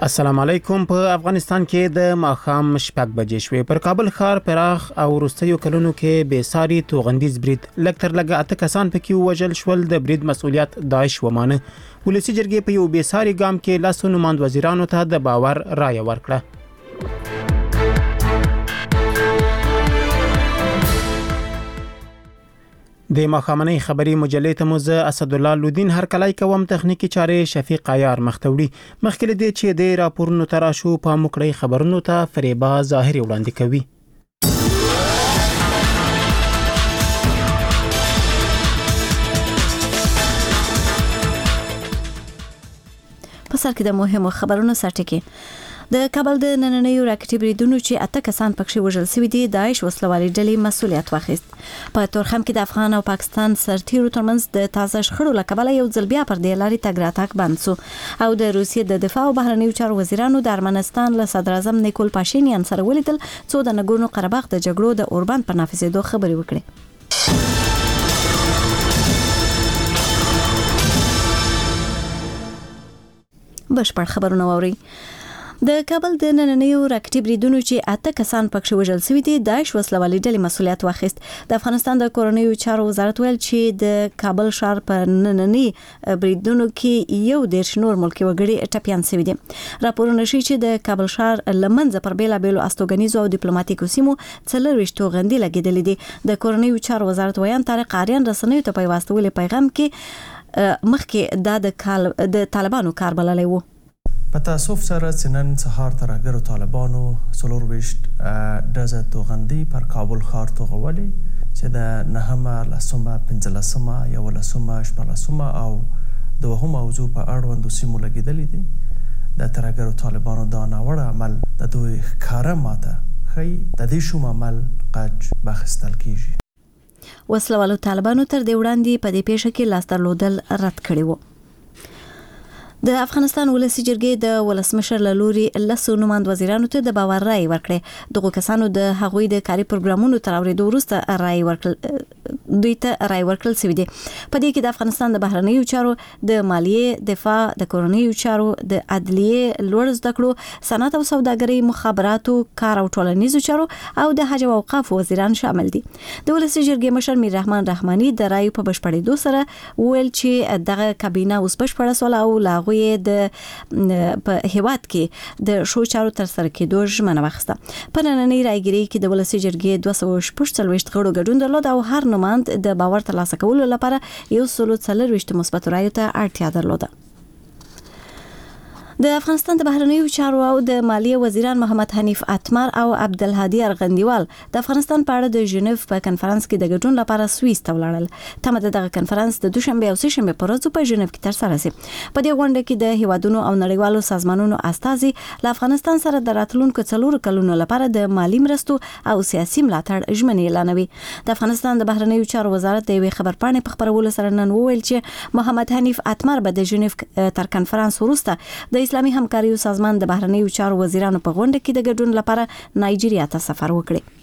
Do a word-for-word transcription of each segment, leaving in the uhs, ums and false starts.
السلام علیکم. په افغانستان کې د ماښام شپږ بجې شوې. پر کابل ښار پراخ او وروستیو کلونو کې بې ساري توغندیز برید لږ تر لږه اته کسان پکې ووژل شول. د برید مسؤلیت داعش ومانه. ولسي جرګې په یو بې ساري ګام کې لاسو نوماند وزیرانو ته د باور رایه ورکړه. د ماښامنۍ خبري مجلې ته مو زه اسدالله لودین هرکلی کوم. تخنیکی چارې شفیق عیار مختوړي. مخکې دې چې د راپورونو تراشو په مکړی خبرونو ته فریبا ظاهري وړاندې کوي. په سر کې د مهمو خبرونو سرټکی. د کابل د نننیو راکټي بریدونو چې اته کسان پکې وژل شوي دي، داعش وسلوالي ډلې مسؤلیت واخیست. په تورخم کې د افغان او پاکستان سرتیرو ترمنځ د تازه شخړو لکبله یو ځل بیا پر دې لارې تګ راتګ بند شو او د روسیې د دفاع او بهرنیو چارو وزیرانو د ارمنستان له صدر اعظم نیکول پاشینیان سره ولیدل څو د نګورنو قرهباغ د جګړو د اوربند پر نافذېدو خبرې وکړي. بشپړ خبرونه واوري. د کابل د نننیو راکټي بریدونو چې اته کسان پکې وژل شوي دي، داعش وسلوالي ډلې مسؤلیت واخیست. د افغانستان د کورنیو چارو وزارت ویل چې د کابل ښار په نننی بریدونو کې یو دېرش نور ملکي وګړي ټپیان شوي دي. راپورونه ښیي چې د کابل ښار لمنځه پر بیلابیلو استوګنیزو او ډیپلوماټیکو سیمو څلرویشت توغندي لګېدلې دي. د کورنیو چارو وزارت ویان طارق آریان رسنیو ته په واستولې پیغام کې مخکې دا د کال د طالبانو کار بللی وو. په تاسف سره سنن سهار ترګرو طالبانو څلورویشت ډزه توغندي پر کابل ښار توغولې چې د نهمه لسمه پنځلسمه یولسمه شپږلسمه او دوهم موضوع په اړوندو سیمو لګېدلې دي. د ترګرو طالبانو دا ناوړه عمل د دوی ښکاره ماته ښیي د دې شوم عمل قج بخیستل کیږي. وسلوالو طالبانو تر دې وړاندې په دې پیښه کې لاس درلودل رد کړي وو. د افغانستان ولسي جرګې د ولسمشر له لوري لسو نوماند وزیرانو ته د باور رایه ورکړه. دغه کسانو د هغوی د کاري پروګرامونو تر اورېدو وروسته رایه ورکړل دوی ته رایه ورکړل شوې دي. په دې کې د افغانستان د بهرنیو چارو، د مالیې، دفاع، د کورنیو چارو، د عدلیې، لوړ زده کړو، صنعت او سوداګرۍ، مخابراتو، کار او ټولنیزو چارو او د حج او اوقاف وزیران شامل دي. د ولسي جرګې مشر میر رحمان رحماني د رایو په بشپړېدو سره وویل چې دغه کابینه اوس بشپړه سوله او لا د په هیواد کې د شو چارو تر سره کېدو ژمنه واخیسته. په نننۍ رایګیرۍ کې د ولسي جرګې دوه سوه شپږ څلوېښت غړو ګډون درلود او هر نوماند د باور ترلاسه کولو لپاره یو سلو څلرویشت مثبتو رایو ته اړتیا درلوده. د افغانستان د بهرنیو چارو او د مالیې وزیران محمد حنیف اتمر او عبدالهادي ارغندیوال د افغانستان په اړه د ژنیو په کنفرانس کې د ګډون لپاره سویس ته ولاړل. تمه ده دغه کنفرانس د دوشنبه او سهشنبه په ورځو په ژنیو کې ترسره شي. په دې غونډه کې د هیوادونو او نړیوالو سازمانونو استازي له افغانستان سره د راتلونکو څلورو کلونو لپاره د مالی مرستو او سیاسي ملاتړ ژمنې اعلانوي. د افغانستان د بهرنیو چارو وزارت د یوې خبرپاڼې په خپرولو سره نن وویل چې محمد حنیف اتمر به د ژنیو تر کنفرانس وروسته د اسلامي همکاریو سازمان د بهرنیو چارو وزیرانو په غونډه کې د ګډون لپاره نایجیریا ته سفر وکړي.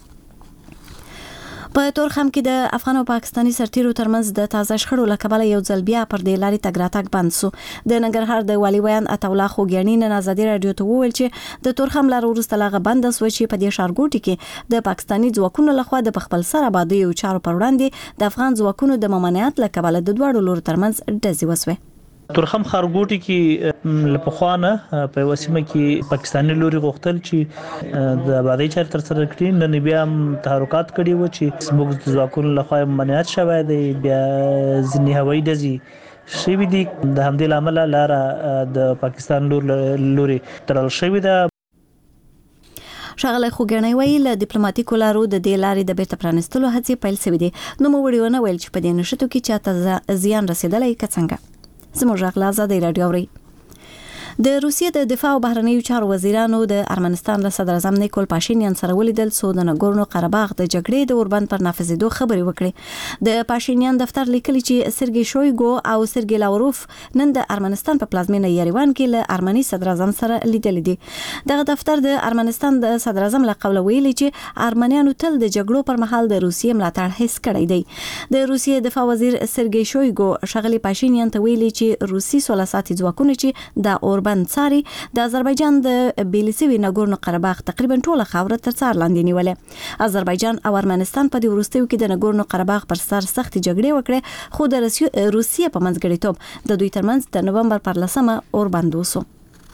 په تورخم کې د افغان او پاکستاني سرتیرو ترمنځ د تازه شخړو لکبله یو ځل بیا پر دې لارې تګ راتګ بند شو. د ننګرهار د والي ویان عطاالله خوږیاڼي نن ازادي راډیو ته وویل چې د تورخم لار وروسته لغه بنده شوه چې په دې ښارګوټي کې د پاکستاني ځواکونو لخوا د خپل سر آبادیو چارو پر وړاندې د افغان ځواکونو د ممانعت لکبله د دواړو لورو ترمنځ ډزې وسوې. تورخم ښارګوټي کې لپخوانه په وسیمه کې پاکستاني لوري غوښتل چې د آبادی چارې تر سره کړي. نن بیا تحرکات کړي و چې زموږ د ځواکونو لخوا ممانعت شوی دی، بیا ځینې هوایي ډزې شوي دي. د همدې له امله لاره د پاکستان لوري تړل شوې ده. ښاغلی خوږیاڼي وایي له ډیپلوماټیکو لارو د دې لارې د بیرته پرانیستلو هڅې پیل شوې دي. نوموړي ونه ویل چې په دې نښتو کې چاته زیان رسېدلی که څنګه. زموږ غږ له ازادۍ راډیو اورئ. د روسیې د دفاع او بهرنیو چارو وزیرانو د ارمنستان له صدر اعظم نیکول پاشینیان سره ولیدل څو د نګورنو قرهباغ د جګړې د اوربند پر نافذېدو خبرې وکړې. د پاشینیان دفتر لیکلي چې سرګي شویګو او سرګي لاوروف نن د ارمنستان په پلازمینه یریوان کې له ارمني صدر اعظم سره لیدل دي. دغه دفتر د ارمنستان د صدر اعظم له قوله ویلي چې ارمنیانو تل د جګړو پر مهال د روسیې ملاتړ حس کړی دی. د روسیې دفاع وزیر سرګي شویګو ښاغلي پاشینیان ته ویلي چې روسي سولهساتي ځواکونه چې د اوربند دیوبند څاري د آذربایجان د بیلسوي ناګورنو قرهباغ تقریبا ټوله خاوره تر څار لاندې نیولې. آذربایجان او ارمنستان په دې وروستیو کې د ناګورنو قرهباغ پر سر سخت جګړې وکړې، خو د روسیې په منځګړیتوب د دوی ترمنځ د نومبر پر لسمه اور بند وسو.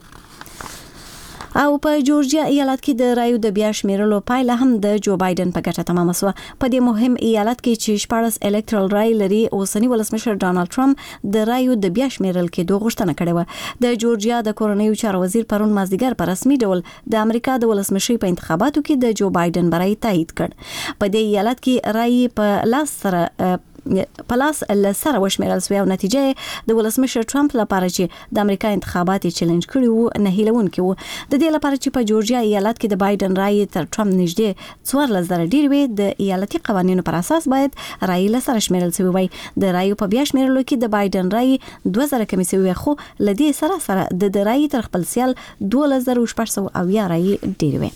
او په جورجیا ایالت کې د رایو د بیا شمیرلو پایله هم د جو بایدن په ګټه تمامه شوه. په دې مهم ایالت کې چې شپاړس الکترال رای لري، اوسنی ولسمشر ډانلډ ټرمپ د رایو د بیا شمیرل کې دوه غوښتنه کړې و. د جورجیا د کورنیو چارو وزیر پرون مازدیګر په رسمي ډول د امریکا د ولسمشي په انتخاباتو کې د جو بایدن برای تایید کړ. په دې ایالت کې رای په لاس سره پلاس لسره وشمیرل سوی او نتیجه د ولسمشر ټرمپ لپاره چې د امریکا انتخابات چیلنج کړي وو نه هیلونکي وو. د دې لپاره چې په جورجیا ایالت کې د بایدن رای تر ټرمپ نږدې څوارلس زره ډیر وي، د ایالتي قوانینو پر اساس باید رای لسره شمیرل سوی وي. د رایو په بیا شمیرلو کې د بایدن رای دوه زره کمی سوی، خو لدې سره سره د رای تر خپل سیال دولس زره شپږ سوه اویا رای ډیر وي.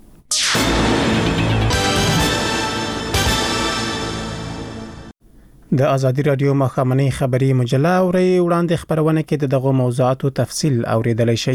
د ازادي رادیو مخامنۍ خبری مجله اوري وړاندې خبرونه کې د دغه موضوعاتو تفصیل اوریدلای شئ.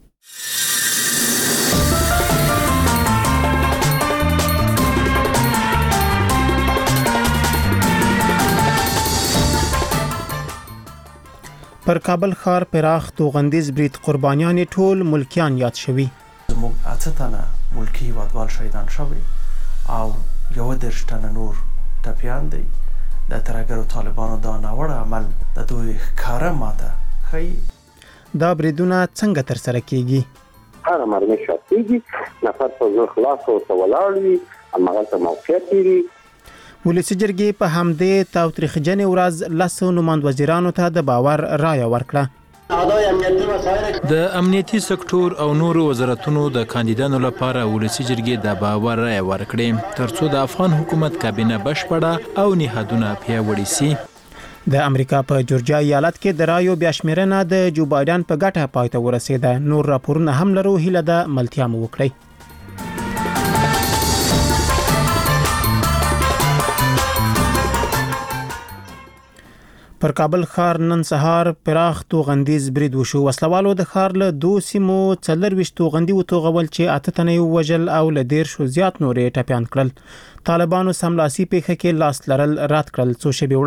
پر کابل ښار پراخ توغندیز برید قربانیان ټول ملکیان یاد شوي. زموږ اته تنه ملکی هیوادوال شهیدان شوي او یو دېرش تنه نور ټپیان دي. د ترهګرو طالبانو دا ناوړه عمل د دوی ښکاره ماته ښیي. دا بریدونه څنګه ترسره کیږي؟ هر مرمۍ شاکېږي، نفر په زور خلاص ورته ولاړ وي، هماغلته موقعیت لري. ولسي جرګې په همدې تاوتریخجنې ورځ لسو نوماند وزیرانو ته د باور رایه ورکړه. د امنیتي سکتور او نورو وزارتونو د کاندیدانو لپاره ولسي جرګې د باور رایه ورکړې ترڅو د افغان حکومت کابینه بشپړه او نهادونه پیاوړي سي. د امریکا په جورجیا ایالت کې د رایو بیا شمیرنه د جو بایدن په ګټه پای ته ورسېده. نور راپورونه هم لرو، هیله ده ملتیا مو وکړئ. پر کابل ښار نن سهار پراخ توغندیز برید وشو. وسلوالو د ښار له دوه سیمو څلرويشت توغندي وتوغول چې اته تنه وژل او له ډیر شو زیات نورې ټپیان کړل. طالبانو سملاسي پیښه کې لاس لرل رد کړل. څو شپې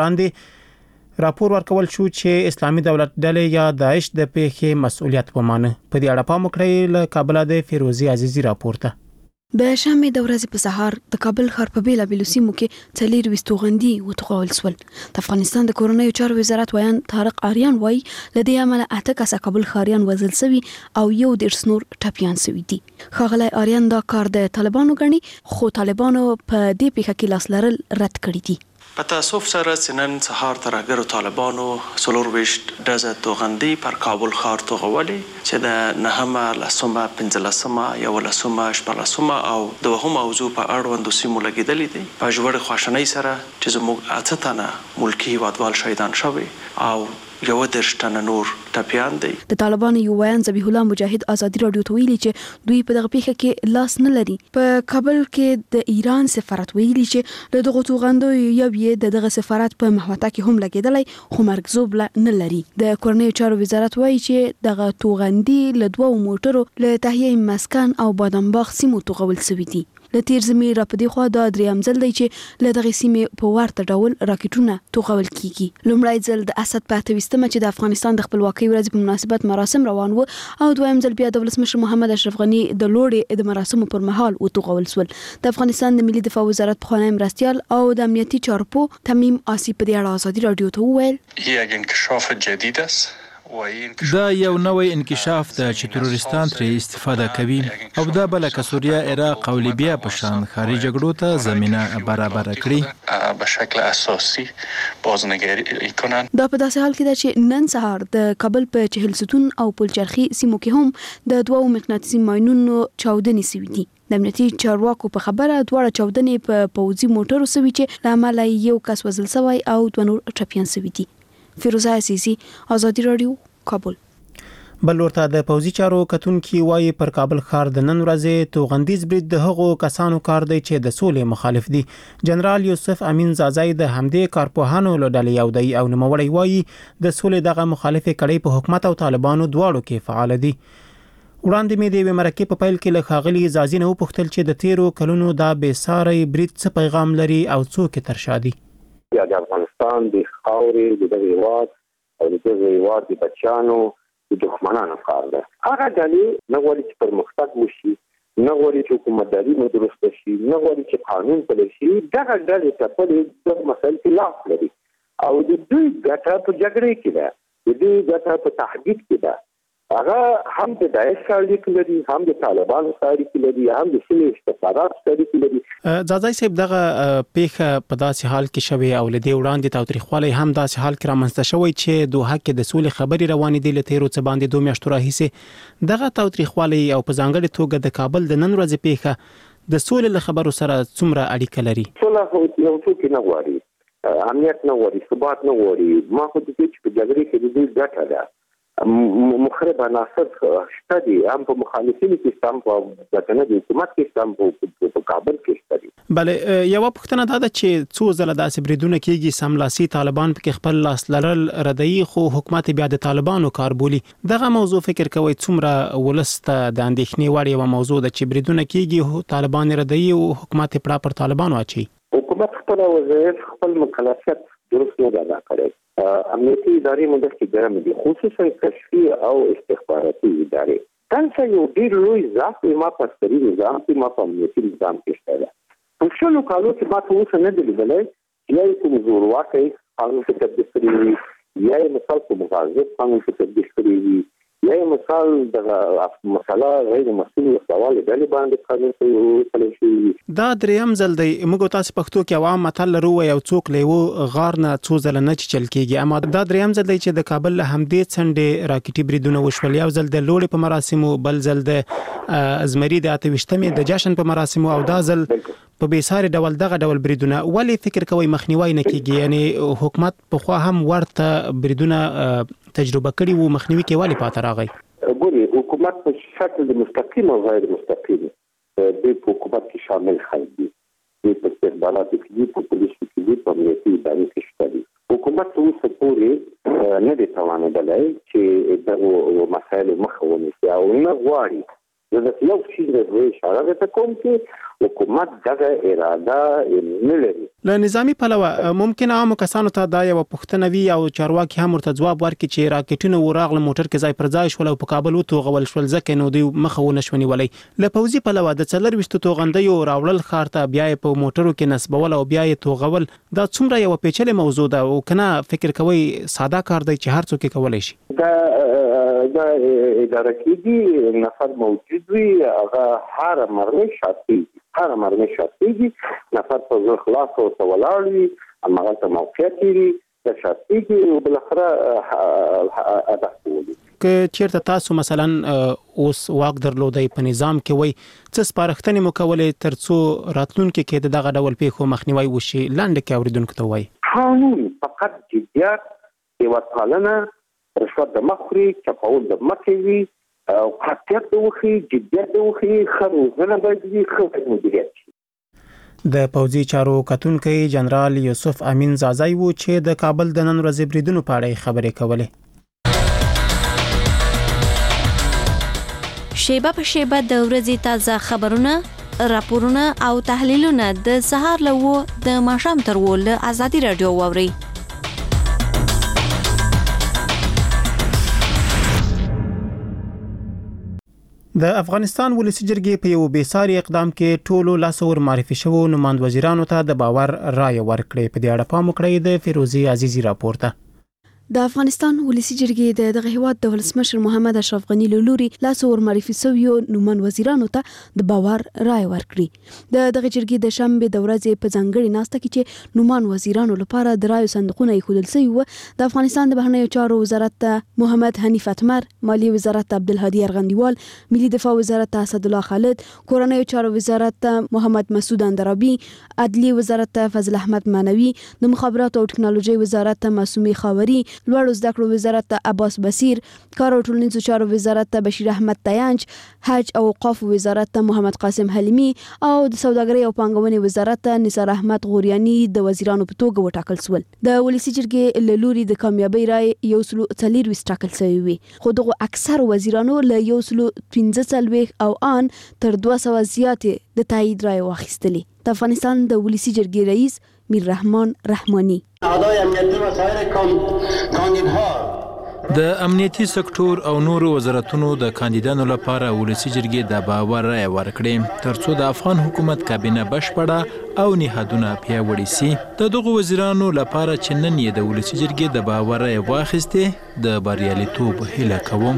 وړاندې راپور ورکول شو چې اسلامي دولت ډلې یا داعش د پیښې مسؤلیت ومانه. په دې اړه پام وکړئ. له کابل د فیروزي عزیزي راپورته. د شنبه د ورځې په سهار د کابل ښار په بیلابیلو سیمو کې څلور توغندي وتوغول شول. د افغانستان د کورنیو چارو وزارت ویان طارق آریان وایي لدې عمله اته کسه کابل ښاریان وژل شوي او یو ډیر نور ټپیان شوي دي. ښاغلی آریان دا کار د طالبانو ګڼي، خو طالبانو په دې پیښه کې لاس لرل رد کړی دي. په تاسف سره سنن سهار ترهګرو طالبانو څلورویشت ډزه توغندي پر کابل ښار توغولې چې د نهمه لسمه پنځلسمه یولسمه شپږلسمه او دوهم موضوع په اړوندو سیمو لګیدلې دي. په ژوره خواشنۍ سره چې زموږ اته تنه ملکی هیوادوال شهیدان شوي او یو دېرش تنه نور ټپیان دي. د طالبانو یو ویان ذبیح الله مجاهد ازادي رادیو ته ویلي چې دوی په دغه پیښه کې لاس نه لري. په کابل کې د ایران سفارت ویلي چې له دغه توغندو یو یې د دغه سفارت په محوطه کې هم لګیدلی، خو مرګزوب نه لري. د کورنیو چارو وزارت وایي چې دغه توغندي له دوه موټرو له تهیه مسکن او بادامباغ سیمو توغول شوي دي. له تیر زمي را په دی خو دا دریم ځل دی چې له دغه سیمې په ورته ډول راکټونه توغول کیږي. لومړی ځل د اسد په اتويستمه چې د افغانستان د خپلواکۍ ورځ په مناسبت مراسم روان وو او دویم ځل بیا د ولسمشر محمد اشرف غنی د لوړې د مراسمو پر مهال وتوغول شول. د افغانستان د ملي دفاع وزارت پخوانی مرستیال او د امنیتي چارپو تمیم آسی په دې اړه ازادي رادیو ته وویل یک انکشاف جدید است. دا یو نوې انکشاف ده چې تروریستان ترې استفاده کوي او دا بل لکه سوریه، عراق او لیبیا په شان ښاري جګړو ته زمینه برابر کړي به شکل اساسي بازنگری کنن. دا په داسې حال کې ده چې نن سهار د کابل په چهل ستون او پلچرخي سیمو کې هم د دوو مقناطیسي ماینونو چاودنې شوې دي. د امنیتي چارواکو په خبره دواړه چاودنې په پوځي موټرو شوې چې له امله یو کس وژل شوی او دوه نور ټپیان شوي دي. فیروزه عزیزی، ازادي رادیو، کابل. بل ورته د پوزي چارو کتونکي وایي پر کابل ښار د نن ورځې توغندیز برید د هغو کسانو کار دی چې د سولې مخالف دي. جنرال یوسف امین زازای د همدې کارپوهانو له ډلې یو دی او نوموړی وایي د سولې دغه مخالفې کړۍ په حکومت او طالبانو دواړو کې فعال دي. وړاندې مې د مرکې په پیل کې له ښاغلي زازي نه وپوښتل چې د تیرو کلونو دا بېساري برید څه پیغام لري او څوک تر شا دي. د افغانستان د خاورې د دغه هېواد او د دغه هېواد د بچیانو د دښمنانو کار ده. هغه ډلې نه غواړي چې پرمختګ وشي، نه غواړي چې حکومتداري مو درسته شي، نه غواړي چې قانون پلی شي. دغه ډلې ته په دې مسایل کې لاس لري او د دوی ګټه په جګړې کې ده، د دوی ګټه په تهدید کې ده. هغه هم د داعش سره اړیکې لري، هم د طالبانو سره اړیکې لري، هم د سیمې استخباراتو سره اړیکې لري. زازای صاحب دغه پیښه په داسې حال کې شوې او له دې وړاندې تاوتریخوالی هم داسې حال کې رامنځته شوی چې دوحه کې د سولې خبرې روانې دي له تیرو څه باندې دوه میاشتو راهیسې. دغه تاوتریخوالی او په ځانګړې توګه د کابل د نن ورځې پیښه د سولې له خبرو سره څومره اړیکه لري؟ سوله یو څوک نه غواړي، امنیت نه غواړي، ثبات نه غواړي. ما خو د دې چې په جګړې کې د دوی ګټه ده، مخرب عناصر شته دي، هم په مخالفینو کې هم په ځکنه د حکومت کې هم په کابل کې شته دي. بله یو پوښتنه دا ده چې څو ځله داسې بریدونه کېږي سملاسي طالبان پکې خپل لاس لرل ردی خو حکومت بیا د طالبانو کار بولي. دغه موضوع فکر کوي څومره ولسته د اندېښنې وړ یوه موضوع ده چې بریدونه کېږي طالبان ردی او حکومت پړه پر طالبانو اچي؟ حکومت خپل وظایف خپل مکلفیت درست نه ادا کړي. امنیتي ادارې موږ کې ګرم دي، خصوصا کشفي او استخباراتي ادارې. تاسو یو ډیر لوی ځواک ما په سري نظام کې ما په امنیتي نظام کې شته. په شلو کالو کې ما ته اوس نه دی لیدلی یا کوم زورواکي قانون کې تبدیل کړی وي، یا مثال کوم مغازه قانون کې تبدیل کړی وي، یا مثال د مسله غیر مسؤل سوال د باندې قانون کې شي. دا دریم ځل دی موږ تاسو پښتو کې عوام متل لرو یو څوک لیو غار نه څو ځل نه چل کېږي، اما دا دریم ځل دی چې د کابل له همدې څنډې راکټي بریدونه وشول. یو ځل د لوړې په مراسمو، بل ځل د ازمري د اته ویشتمې د جشن په مراسمو، او دا ځل په بیساري ډول دغه ډول بریدونه. ولی فکر کوي مخنیوي نه کیږي؟ یعنی حکومت په خو هم ورته بریدونه تجربه کړي وو، مخنیوي کې ولی پاتې راغی؟ ګوري حکومت په شکل د مستقیم او غیر مستقیم د حکومت کې شامل خلک دي، د استخباراتو کې دي، په پولیسو کې دي، په امنیتي ادارو کې شته دي. حکومت اوس پورې نه دی توانېدلی چې دغه مسایل مخه ونیسي او نه غواړي. زه یو شی د اشاره ته کوم چې حکومت دغه اراده نه لري. له نظامی پلوه ممکن عامو کسانو ته دا یو پوښتنه وي او چارواکي هم ورته ځواب ورکړي چې راکټونه وراغله موټر کې ځای پر ځای شول او په کابل وتوغول شول ځکه نو دوی مخه ونه شو نیولی. له پوځي پلوه د څلرویشتو توغندیو راوړل ښار ته بیا په موټرو کې نصبول او بیا یې توغول، دا څومره یو پیچلې موضوع ده او کنه فکر کوي ساده کار دی چې هر څوک یې کولی شي؟ دا دا اداره کېږي، نفر موجود وي، هغه هر مرمۍ شاتی هر مرمۍ شاتی نفر په زور خلاص او ولاړ وي، هغه ته موقعیت لري د شاتی او بل اخره هدف ولري. که چیرته تاسو مثلا اوس واک درلودای په نظام کې وای څه سپارښتنې مو کولې ترڅو راتلونکي کې دغه ډول پیښو مخنیوي وشي؟ لاندې کې اوریدونکو ته وای قانون فقط جديت، هیوادپالنه، رشوت د مخوري، چپاول د مخوي او قاطعیت د وخی، جديت د وخی، خروزنه باید وي، خپل مدیریت شي. د پوځي چارو کتونکي جنرال یوسف امین زازای وو چې د کابل د نن ورځې بریدونو په اړه خبرې کولې. شیبه په شیبه د ورځې تازه خبرونه، راپورونه او تحلیلونه د سهار له و د ماښام تر و له ازادي رادیو واوري. د افغانستان ولسی جرګې په یو بیساري اقدام کې ټولو لاسور معرفي شوو نمائند وزیرانو ته د باور رائے ورکړې. په دې اړه پام وکړئ د فیروزي عزیزی راپور ته. د افغانستان ولسی جرګې د دغه هیواد د ولسمشر محمد اشرف غنی له لوري لاسور معرفي شویو نومن وزیرانو ته د باور رائے ورکړي. د دغه جرګې د شنبه د ورځې په ځانګړي ناسته کې چې نومن وزیرانو لپاره د رائے صندوقونه ایښودل شوي و، د افغانستان د بهرنیو چارو وزارت محمد حنیف اتمر، مالیې وزارت عبدالهادي ارغندیوال، ملي دفاع وزارت اسد الله خالد، کورنیو چارو وزارت محمد مسعود اندرابي، عدلیې وزارت فضل احمد مانوي، د مخابراتو او ټکنالوژي وزارت معصومي خاوري، لوړو زده کړو وزارت ته عباس بصیر، کار او ټولنیزو چارو وزارت ته بشیر احمد تیانج، حج او اوقاف وزارت ته محمد قاسم حلیمی او د سوداګرۍ او پانګونې وزارت ته نثار احمد غوریانی د وزیرانو په توګه وټاکل شول. د ولسی جرګې له لوري د کامیابی رای یو سلو څلور ټاکل شوی وي، خو دغه اکثر وزیرانو له یو سلو پنځه څلوېښت او ان تر دوه سوه زیاتې د تایید رای واخیستلې. د افغانستان د ولسی جرګې رئیس میر رحمان رحمانی اعضای امنیتی و سایر کاندیدها د امنیتي سکتور او نورو وزارتونو د کاندیدانو لپاره ولسی جرګې د باور رای ورکړې ترڅو د افغان حکومت کابینه بشپړه او نهادونه پیاوړي سي. د دغو وزیرانو لپاره چې نن یې د ولسی جرګې د باور رای واخیستې د بریالیتوب هیله کوم.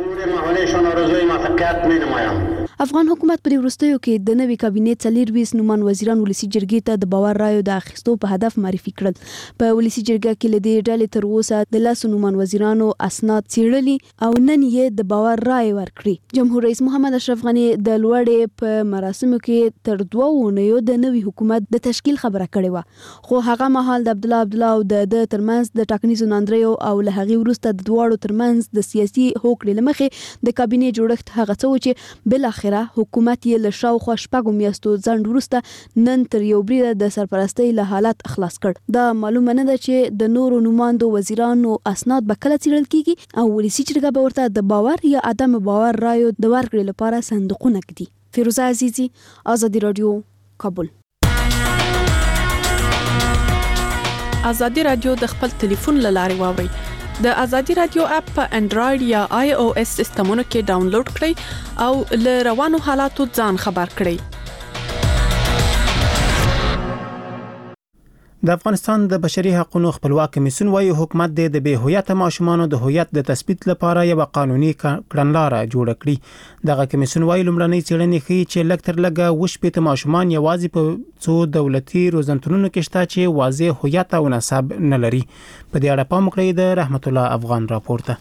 افغان حکومت په وروستیو کې د نوي کابینې څلور نومان وزیران ولسی جرګې ته د باور رایو د اخیستو په هدف معرفي کړل. په ولسی جرګه کې لدې ډلې تر اوسه د لاس نومان وزیرانو اسناد څېړلي او نن یې د باور رای ورکړي. جمهور رئیس محمد اشرف غنی د لوړې په مراسمو کې تر دوه اونیو د نوي حکومت د تشکیل خبره کړې و، خو هغه مهال د عبد الله عبد الله او د ترمنځ د ټاکنیزو ناندریو او له هغې وروسته د دواړو ترمنځ د سیاسي هوکړې له مخې د کابینې جوړښت هغه څه و چې بل اخره حکومت یې له شاوخوا شپږو میاشتو ځنډ وروسته نن تر یو بریده د سرپرستۍ له حالت خلاص کړ. دا معلومه نه ده چې د نورو نوماندو وزیرانو اسناد به کله څېړل کیږي او ولسی جرګه به ورته د باور یا عدم باور رایو د ورکړې لپاره صندوقونه ږدي. فیروزه عزیزی، آزادی رادیو، کابل. آزادی رادیو د خپل ټلیفون له لارې واورئ. د آزادی رادیو اپ په انډراید یا آی او اس سیستمونو کې ډاونلوډ کړئ او له روانو حالاتو ځان خبر کړئ. د افغانستان د بشري حقوقو خپلواک کمیسیون وايي حکومت د بې هویته ماشومانو د هویت د تثبیت لپاره یو قانوني کړنلاره جوړه کړې. دغه کمیسیون وايي لومړنۍ څېړنې ښيي چې لکتر لګه وشپېته ماشومان یوازې په څو دولتي روزنتونونو کې شته چې واضح هویت او نسب نه لري. په دې اړه پام وکړئ د رحمت الله افغان راپورته.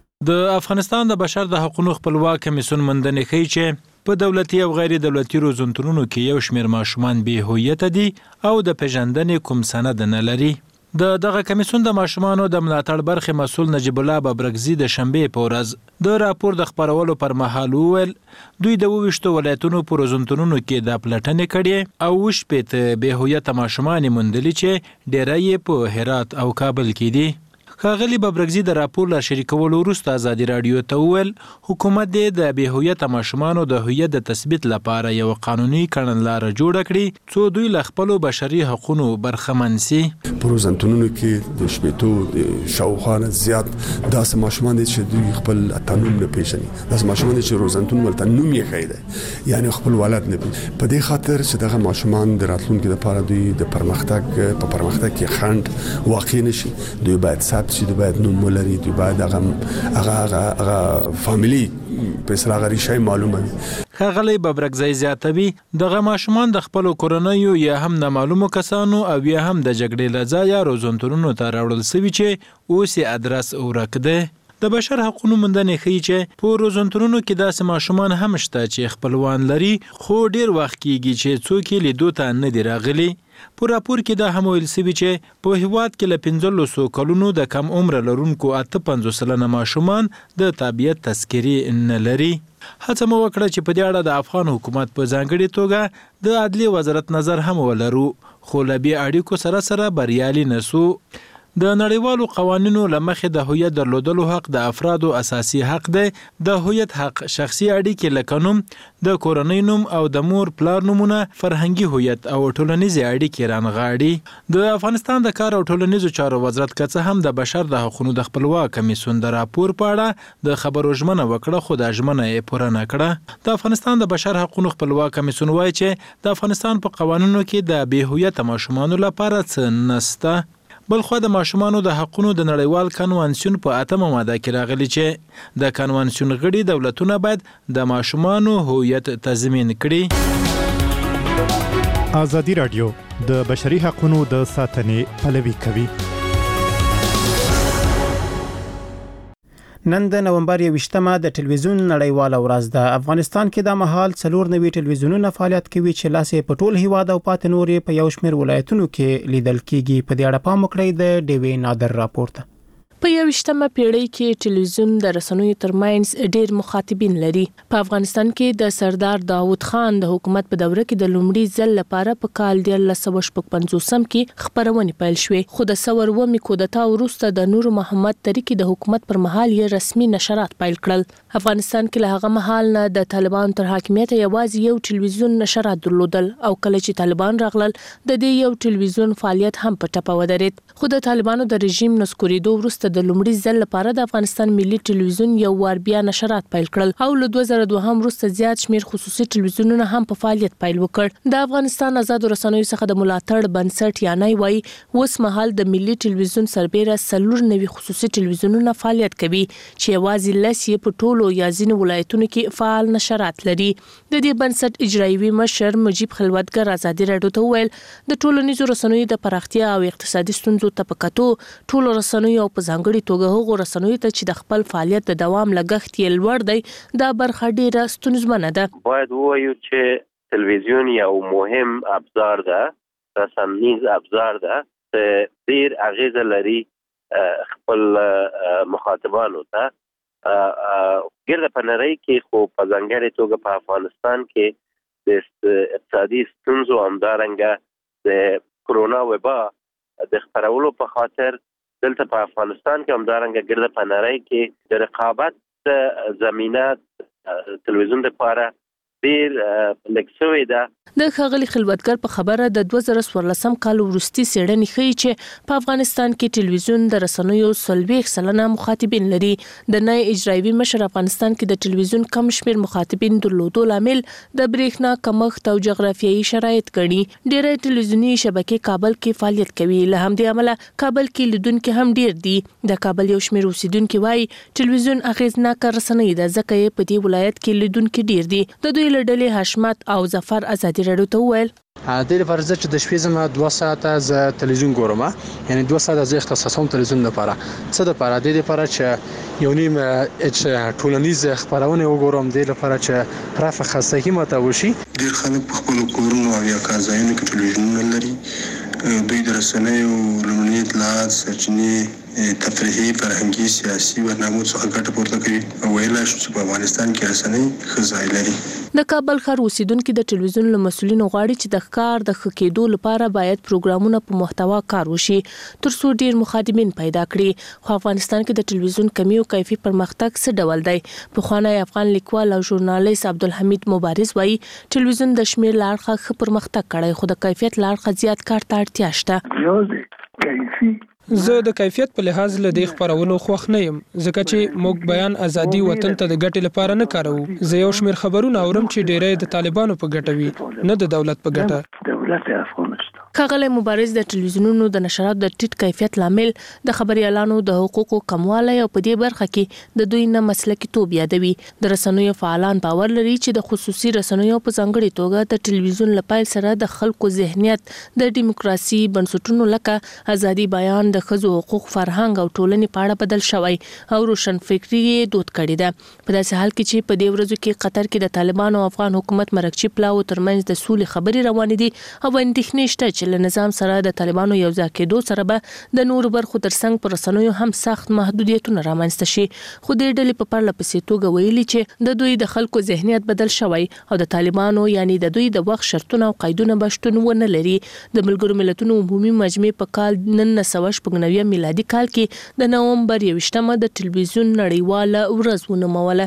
د افغانستان د بشر د حقوقو خپلواک کمیسیون مندنې ښيي چې په دولتي او غیر دولتي روزنتونونو کې یو شمېر ماشومان بې هویته دي او د پیژندنې کوم سند نه لري. د دغه کمیسیون د ماشومانو د ملاتړ برخې مسؤل نجیب الله ببرګزي د شنبې په ورځ د راپور د خپرولو پر مهال وویل دوی د اوویشتو ولایتونو په روزنتونونو کې د پلټنې کړې او وشپېته بې هویته ماشومان یې موندلي چې ډېری یې په هرات او کابل کې دي. ښاغلي ببرګزي د راپور له شریکولو وروسته ازادي راډیو ته وویل حکومت دې د بې هویته ماشومانو د هویت د تثبیت لپاره یو قانوني کړنلاره جوړه کړي څو دوی له خپلو بشري حقوقو برخمن سي. په روزنتونونو کې د شپېتو شاوخوا نه زیات داسې ماشومان دي چې دوی خپل اتنوم نه پیژني، داسې ماشومان دي چې روزنتون ولته نوم یې ښیي دی، یعنې خپل ولد نه پېژني. په دې خاطر چې دغه ماشومان د راتلونکي لپاره دوی د پرمختګ په پرمختګ کې خنډ واقع نشي، دوی باید ثبت چې دوی باید نوم ولري، دوی باید هغه هغه هغه فامیلی په اصطلاح ریشه معلومه وي. ښاغلی ببرګزی زیاتوي دغه ماشومان د خپلو کورنیو یا هم نامعلومو کسانو او یا هم د جګړې له ځایه روزنتونونو ته راوړل سوي چې اوس یې ادرس ورک دی. د بشر حقوقو موندنې ښیي چې په روزنتونونو کې داسې ماشومان هم شته چې خپلوان لري خو ډیر وخت کېږي چې څوک یې لیدو ته نه دي راغلي. په راپور کې دا هم ویل سوي چې په هیواد کې له پنځلسو کلونو د کم عمره لرونکو اته پنځوس سلنه ماشومان د تابعیت تذکرې نه لري. هڅه مو وکړه چې په دې اړه د افغان حکومت په ځانګړې توګه د عدلیې وزارت نظر هم ولرو، خو له بې اړیکو سره سره بریالي نسو. د نړیوالو قوانینو له مخې د هویت درلودلو حق د افرادو اساسي حق دی. د هویت حق شخصي اړیکې لکه نوم، د کورنۍ نوم او د مور پلار نومونه، فرهنګي هویت او ټولنیزې اړیکې رانغاړي. د افغانستان د کار او ټولنیزو چارو وزارت که څه هم د بشر د حقوقو د خپلواک کمیسیون د راپور په اړه د خبرو ژمنه وکړه خو د ژمنه یې پوره نه کړه. د افغانستان د بشر حقوقو خپلواک کمیسیون وایي چې د افغانستان په قوانینو کې د بې هویته ماشومانو لپاره څه نسته. بلخوا د ماشومانو د حقوقو د نړیوال کنوانسیون په اتمه ماده کې راغلي چې د کنوانسیون غړي دولتونه باید د ماشومانو هویت تضمین کړي. آزادی رادیو د بشري حقوقو د ساتنې پلوي کوي. نن د نومبر یوویشتمه د ټلویزیون نړیواله ورځ ده. افغانستان کې د مهال څلور نوي ټلویزیونونه فعالیت کوي چې لاسې په ټول هیواد او پاتې نورې په یو شمېر ولایتونو کې لیدل کیږي. په دې اړه پام وکړئ د ډیوی نادر راپورته. په یویشتمه پیړۍ کې ټلویزیون د رسنیو ترمنځ ډېر مخاطبین لري. په افغانستان کې د سردار داوود خان د حکومت په دوره کې د لومړي ځل لپاره په کال دیارلس سوه شپږ پنځوسم کې خبرونه پیل شوې، خو د څلور اوومې کودتا وروسته د نور محمد تریکی د حکومت پر مهال یې رسمي نشرات پیل کړل. افغانستان کې له هغه مهال نه د طالبان تر حاکمیت یوازې یو ټلویزیون نشرات درلودل او کله چې طالبان راغلل د دې یو ټلویزیون فعالیت هم په ټپه ودرېد. خو د طالبانو د رژیم نسکورېدو وروسته د لومړي ځل لپاره د افغانستان ملي ټلویزیون یو وار بیا نشرات پیل کړل او له دوه زره دوهم وروسته زیات شمیر خصوصي ټلویزیونونه هم په فعالیت پیل وکړ. د افغانستان آزادو رسنیو څخه د ملاتړ بنسټ یانای وایي اوس مهال د ملي ټلویزیون سربېره څلور نوي خصوصي ټلویزیونونه فعالیت کوي چې یوازې لس یې په ټولو یا ځینو ولایتونو کې فعال نشرات لري. د دې بنسټ اجرایوي مشر مجیب خلوتګر ازادي راډیو ته وویل د ټولنیزو رسنیو د پراختیا او اقتصادي ستونزو ته په کتو ټولو رسنیو او په ځانګړي توګه هغو رسنیو ته چې د خپل فعالیت د دوام لګښت یې لوړ دی دا برخه ډیره ستونزمنه ده. باید ووایو چې تلویزیون یو مهم ابزار ده، رسنیز ابزار ده چې ډیر اغیزه لري خپل مخاطبانو ته. ګرده په نړۍ کې خو په ځانګړې توګه په افغانستان کې د اقتصادي ستونزو همدارنګه د کرونا وبا د خپرولو په خاطر دلته په افغانستان کې همدارنګه ګرده په نړۍ کې د رقابت زمینه تلویزیون لپاره ډیر لکسوي ده. د ښاغلي خلوتګر په خبره د دوه زره څوارلسم کال وروستي څېړنې ښیي چې په افغانستان کې ټلویزیون د رسنیو څلوېښت سلنه مخاطبین لري. د نای اجرایوي مشر افغانستان کې د ټلویزیون کم شمیر مخاطبین درلودو لامل د برېښنا کمښت او جغرافیایي شرایط ګڼي. ډېری ټلویزیوني شبکې کابل کې فعالیت کوي، له همدې امله کابل کې لیدونکي هم ډېر دي. د کابل یو شمیر اوسیدونکي وایي ټلویزیون اغېزناکه رسنۍ ده ځکه یې په دې ولایت کې لیدونکي ډېر دي. د دوی له ډلې حشمت او ظفر ازادي راډیو ته وویل د دې لپاره چې د شپې زما دوه ساعته ز تلویزیون ګورم، یعنی دوه ساعته ز اختصاصوم تلویزیون لپاره. څه د لپاره د دې لپاره چې یو نیم اچ ټولنیز خبرونه وګورم، د دې لپاره چې پرافه خاصه ماته وشي. ډیر خلک په خپل کورونو او یا کارځایونو کې تلویزیون لري. دوی د رسنیو لومړني اطلاعات سرچینې تفریحي، فرهنګي، سیاسي برنامو څخه ګټه پورته کوي او ویلای شو چې په افغانستان کې رسنۍ ښه ځای لري. د کابل ښار اوسیدونکو د ټلویزیون له مسؤلینو غواړي چې د ښکار د ښه کېدو لپاره باید پروګرامونه په محتوا کار وشي ترڅو ډیر مخاطبین پیدا کړي. خو افغانستان کې د ټلویزیون کمی او کیفي پرمختګ څه ډول دی؟ پخوانی افغان لیکوال او ژورنالیست عبدالحمید مبارز وایي ټلویزیون د شمیر له اړخه ښه پرمختګ کړی خو د کیفیت له اړخه زیات کار ته اړتیا شته. زه د کیفیت په لحاظ له دې خبرولو خوښ نه یم ځکه چې موږ بیان ازادي وطن ته د ګټې لپاره نه کاروو. زه یو شمیر خبرونه اورم چې ډیری د طالبانو په ګټه وي نه د دولت په ګټه. دولت افغانستان ښاغلی مبارز د ټلویزیونونو د نشراتو د ټیټ کیفیت لامل د خبريالانو د حقوقو کموالی او په دې برخه کې د دوی نه مسلکي توب یادوي. د رسنیو فعالان باور لري چې د خصوصي رسنیو په ځانګړي توګه د ټلویزیون لپاره سره د خلکو ذهنیت د دیموکراسي بنسټونو لکه ازادي بیان، د ښځو حقوق، فرهنګ او ټولنې په اړه بدل شوی او روشن فکري یې دود کړی ده. په داسې حال کې چې په دې ورځو کې قطر کې د طالبانو او افغان حکومت مرکچی پلاو ترمنځ د سولې خبري روانې دي او اندېښنې شته چې له نظام سره د طالبانو یو ځای کېدو سره به د نور برخو ترڅنګ پر رسنیو هم سخت محدودیتونه رامنځته شي. خو دې ډلې په پرله پسې توګه ویلي چې د دوی د خلکو ذهنیت بدل شوی او د طالبانو یعنی د دوی د وخت شرطونه او قیدونه به شتون ونه لري. د ملګرو ملتونو عمومي مجمع په کال نولس سوه شپږ نوي میلادي کال کې د نومبر یوویشتمه د ټلویزیون نړیواله ورځ ونوموله.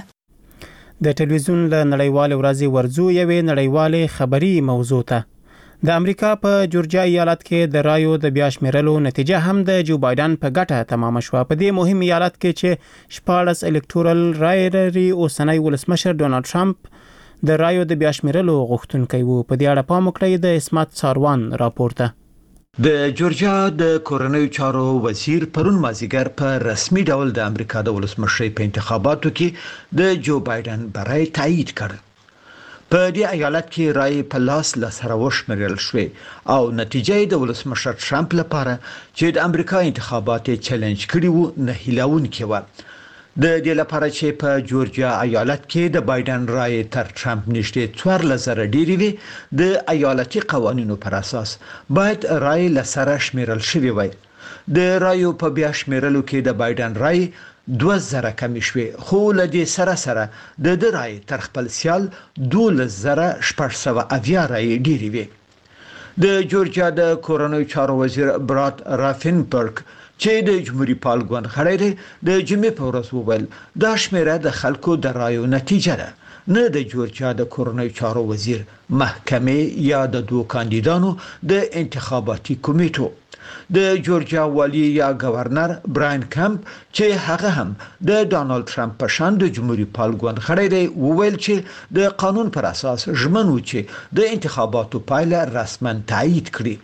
د ټلویزیون له نړیواله ورځې ورځو یوې نړیواله خبري موضوع ته د امریکا په جورجیا ایالت کې د رایو د بیا شمیرلو نتیجه هم د جو بایدن په ګټه تمام شوه. په دې مهم ایالت کې چې شپاړس الکتورل رای لري اوسنی ولسمشر ډونالد ټرمپ د رایو د بیا شمیرلو غوښتونکی وو. په دې اړه پام وکړئ د اسمت ساروان راپورته. د جورجیا د کورنیو چارو وزیر پرون مازیګر په رسمي ډول د امریکا د ولسمشر په انتخاباتو کې د جو بایدن برای تایید کړ. په دې ایالت کې رای په لاس لسره وشمیرل شوې او نتیجه د ولسمشر ټرمپ لپاره چې د امریکا انتخابات چیلنج کړي وو نه هیلاونکې و. د دې لپاره چې په جورجیا ایالت کې د بایدن رای تر ټرمپ نږدې څوارلس زره ډېرې وي د ایالتي قوانینو پر اساس باید رای لسره شمیرل شوی وای. د رایو په بیا شمیرلو کې د بایدن رای دوه زره کم شوي، خو له دې سره سره د د رای تر خپل سیال دولس زره شپږ سوه اویا رای ډیری وي. د جورجیا د کورنیو چارو وزیر برات رافنبرګ چې د جمهوریت پال ګوند خړی دی د جمعې په ورځ وویل دا شمیره د خلکو د رایو نتیجه ده، نه د جورجیا د کورنیو چارو وزیر محکمې یا د دوه کاندیدانو د انتخاباتي کمیټو. د جورجیا والی یا گورنر براین کمپ چې هغه هم د ډانلډ ټرمپ په شان د جمهوریت پال ګوند خړی دی وویل چې د قانون پر اساس ژمن و چې د انتخاباتو پایله رسما تایید کړي.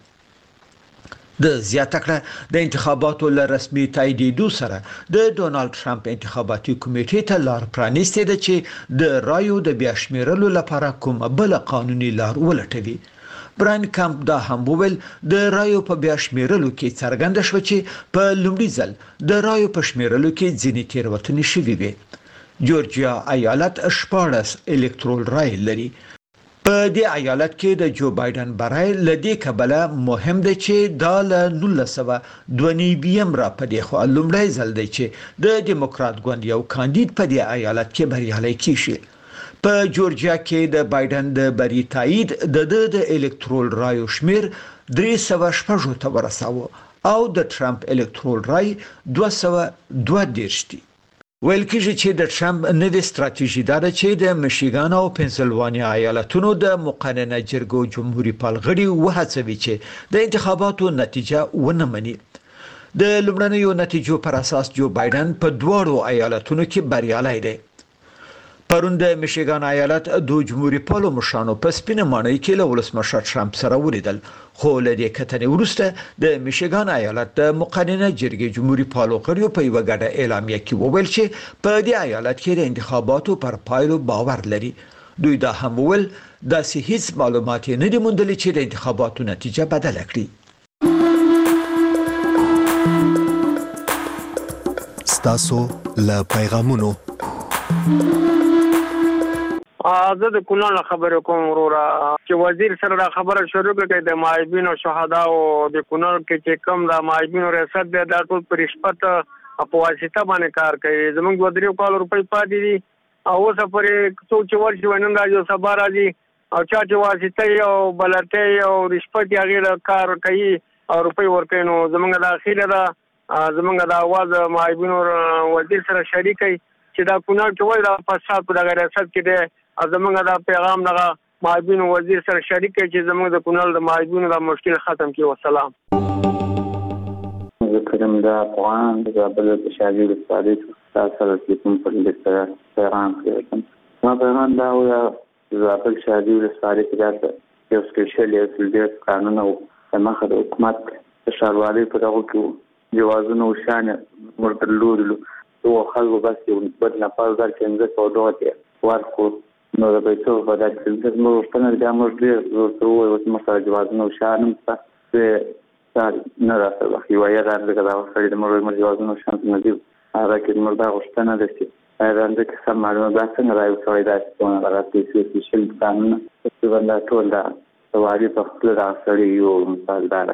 د زیاته کړه د انتخاباتو له رسمي تاییدو سره د ډونالد ټرمپ انتخاباتي کمیټې ته لار پرانیستې ده چې د رایو د بیا شمیرلو لپاره کومه بل قانوني لار ولټوي. براین کمپ دا هم وویل د رایو په بیا شمیرلو کې څرګنده شوه چې په لومړي ځل د رایو په شمیرلو کې ځینې تېروتنې شوې وې. جورجیا ایالت شپاړس الکترول رای لري. په دې ایالت کې د جو بایدن برای لدې کبله مهم دی چې دا له نولس سوه دوه نوي را پدې خو لومړی ځل دی چې د دیموکرات ګوند یو کاندید په دې ایالت کې بریالی کیږي. په جورجیا کې د بایدن د بری تایید د د الکترول رایو شمیر درې سوه شپږ ته ورساوه او د ټرمپ الکترول رای دوه سوه دوه دېرش دی. ویل کېږي چې د ټرمپ نوې ستراتیژي دا ده چې د میشیګان او پنسلوانیا ایالتونو د مقننه جرګو جمهوریت پال غړي وهڅوي چې د انتخاباتو نتیجه ونه مني. د لومړنیو نتیجو پر اساس جو بایدن په دواړو ایالتونو کې بریالی دی. پرون د میشیګان ایالت د جمهوریت پالو مشرانو په سپینه ماڼۍ کې له ولسمشر ټرمپ سره ولیدل، خو له دې کتنې وروسته د میشیګان ایالت د مقننه جرګې جمهوریت پالو غړیو په یوه ګډه اعلامیه کې وویل چې په دې ایالت کې د انتخاباتو پر پایلو باور لري. دوی دا هم وویل داسې هیڅ معلومات نه دي موندلي چې د انتخاباتو نتیجه بدله کړي. ستاسو له پیغامونو زه د کونړ خبرې کوم وروره چې وزیر سره دا خبره شروع کړې د معیبین او شهدا او د کونړ کې چې کوم د معیبین ریاست دی دا ټول په رشوت په واسطه باندې کار کوي. زموږ دوه درې کال روپۍ پاتې دي او اوس پرې څوک چې ورشي نن راځي او سبا راځي او چا چې واسطه او بلټۍ او رشوت یې هغې کار کوي او روپۍ ورکوي. نو زموږ د اخیره ده زموږ د اواز معیبینو وزیر سره شریک وي چې دا کونړ کې وایي دا فساد په دغه ریاست کې دی. زمونږ دا پیغام دغه معیبینو وزیر سره شریک کړي چې زمونږ د کونړ د معیبینو دا مشکل ختم کړي. والسلام. زه کریم د افغان د زابل د شاګرد استادي تاسو سره کوم په دې سره پیغام کوم. ما پیغام دا و یا زابل شاګرد استادي کې یو سپیشل یو سلډر قانون او مخه د حکومت د شاروالي په دغه کې جوازونه او شان مرتلولو او خلکو بس یو بدل نه پاو در کې انځ په دوه ورکو نو د پیسو په دغه کې د موږ په نړۍ د موږ ډیر ورته وایو چې مسله جوازونه او شان څه نه راځي یو یا راځي دا وسړي د موږ موږ جوازونه او شان نه دي هغه کې موږ دا غوښتنه ده چې راځي چې سم معلومات دا څنګه راځي دا څنګه راځي چې شل قانون چې وندا ټول دا سوالي په خپل راځي یو مثال دا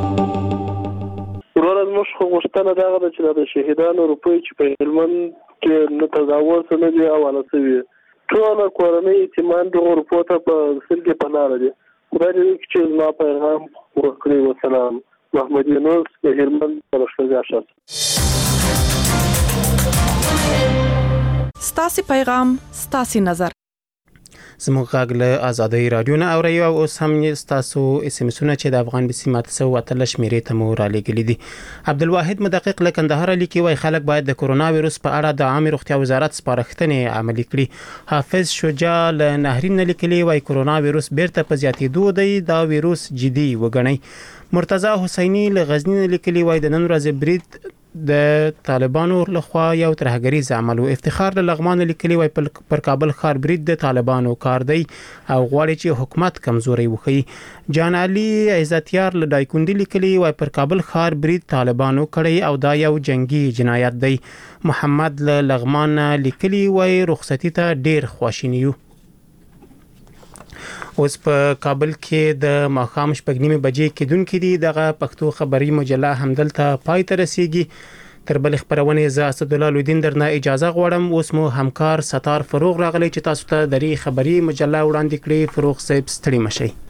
ورته موږ غوښتنه دا ده چې د شهیدانو روپۍ چې په هلمند کې نه تداول سره دي او انسوي ټول کورنۍ اعتماد دغه رپورټ په سلګي پناه دي. خدای دې چې ما پیغام ورکړي. والسلام. محمد یونس د هلمند پرشتګا شخص. ستاسو پیغام ستاسو نظر زموږ غږ له آزادۍ رادیو نه اوري او اوس هم ستاسو اس ام اسونه چې د افغان بسمه تاسو وتل شمیرې ته مو را لګلې دي. عبدالواحد مدقق له کندهار لیکي وای خلک باید د کرونا وایروس په اړه د عامه روغتیا وزارت سپارښتنې عملي کړي. حافظ شجاع له نهرین لیکلي وای کرونا وایروس بیرته په زیاتېدو دی دا وایروس جدي وګڼي. مرتضی حسینی له غزنی لیکلي وای د نن ورځې برید د طالبانو لخوا یو ترهګریز عمل او افتخار له لغمان لیکلي وای پر کابل ښار برید د طالبانو کار دی او غواړي چې حکومت کمزوري وخی. جان علي عزتیار له دایکوندي لیکلي وای پر کابل ښار برید طالبانو کړی او دا یو جنگي جنایت دی. محمد له لغمان لیکلي وای رخصتي ته ډیر خواشینیو. اوس په کابل کې د ماښام شپږ نیمه بجې کېدونکې دي دغه پښتو خبري مجله همدلته پای ته رسیږي. تر بل خبرونه ز اسد الله لودین درنه اجازه غواړم. اوس مو همکار ستار فروغ راغلی چې تاسو ته د ری خبري مجله وړاندې کړي. فروغ صاحب ستړي مشي.